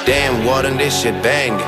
Damn, Warden, this shit bang.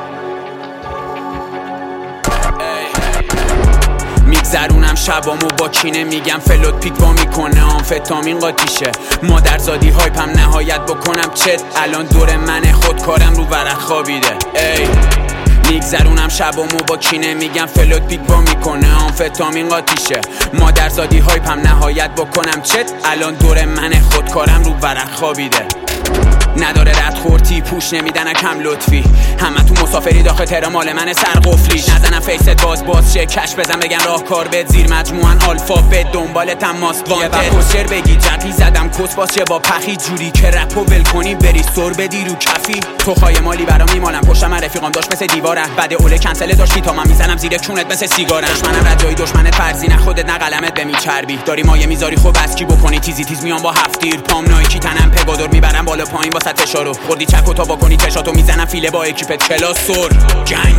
میگذرونم شبامو با کینه، میگم فلوت پیک با میکنه آمفتامین قاطیشه. مادرزادی هایپم نهایت بکنم چت، الان دور من خودکارم رو ورق خوابیده. ای میگذرونم شبامو با کینه، میگم فلوت پیک با میکنه آمفتامین قاطیشه. مادرزادی هایپم نهایت بکنم چت، الان دور من خودکارم رو ورق خوابیده. نداره رد خورتی پوش نمیدن کم لطفی، همه تو مسافری داخل تهران مال من سرقفلی. نزنم فیست باز شه کش بزن بگن راهکار بد زیر مجموعن الفابت دنبالتم ماست وانتد. کسر بگی جدی زدم کس باز چه با پخی جوری که رپو ول کنی بری سر بدی رو کفی. تو خواهی مالی برام میمالم پشتم رفیقام داشت مثل دیواره، بعد اوله کنسل داشتی تا من میزنم زیر چونت مثل سیگارم. دشمنم رجایی دشمنت فرضی نه خودت نه قلمت به میچربی، داری مایه میذاری خب بس کی بکنی تیزی تیز میام با هفتیر. پام نایکی تنم پگادور میبرم بالا پایین با فشارو خوردی چک و تا بکنی چشاتو میزنم فیله با اکیپت کلاس سر جنگ.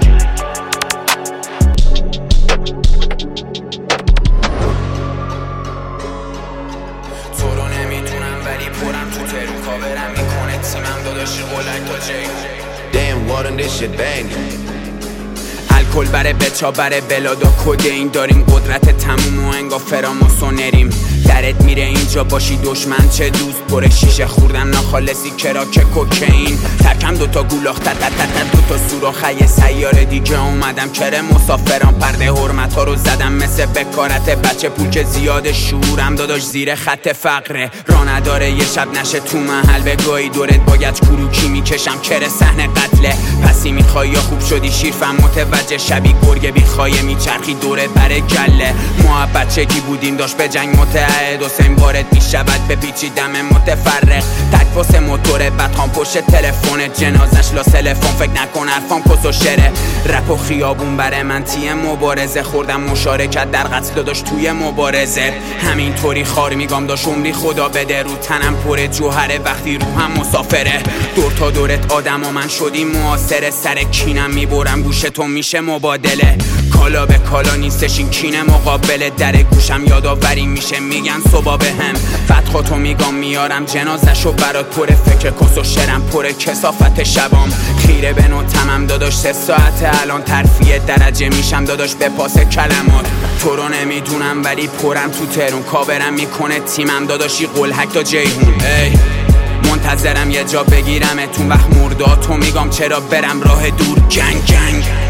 تو رو نمیدونم ولی پرم تو ترو کاورم میکنه تیمم داداشی قلک تا جی. Damn, Warden, this shit bang. الکل بره بچا بره بلادا کدین داریم قدرت تموم و انگا فراماسونریم. درت میره اینجا باشی دشمن چه دوست، پر شیشه خوردم ناخالصی کراک کوکین. ترکم دوتا گولاخ دوتا سوراخه سیاره دیگه اومدم کره مسافران پرده حرمت ها رو زدم مثل بکارت بچه پول که زیاد شعورم داداش زیر خط فقره. را نداره یه شب نشه تو محل بگاهی دورت باید کروکی میکشم کره صحنه قتله. پسی میخوای یا خوب شدی شیرفم متوجه شبی گرگه بیخوایه میچرخی دوره بره گله. ما بچگی بودیم داشت به جنگ متعهد و سیم وارد میشود به پیچیدم متفرق. تک واسه موتور بطام پشت تلفن جنازش لا سلفون فکر نکن حرفام کس و شره. رپ و خیابون بره من تیه مبارزه خوردم مشارکت در قتل داشت توی مبارزه. همینطوری خار میگم داشت عمری خدا بده رو تنم پر جوهره وقتی روحم مسافره. دور تا دورت آدم و من شدیم معاصره سر کینم میبرم گوش تو میشه مبادله. کالا به کالا نیستش این کینه مقابله، در گوشم یادآوری میشه میگن صبح به هم. فتخاتو میگم میارم جنازشو برات پر فکر کس و شرم پر کسافت شبام. خیره به نوتمم داداش 3 ساعته الان ترفیه درجه میشم داداش به پاس کلمات. تو رو نمیدونم ولی پرم تو ترون کاورم میکنه تیمم داداشی قلحک تا جیهون. ای منتظرم یه جا بگیرمتون وقت مرداد تو میگم چرا برم راه دور. جنگ جنگ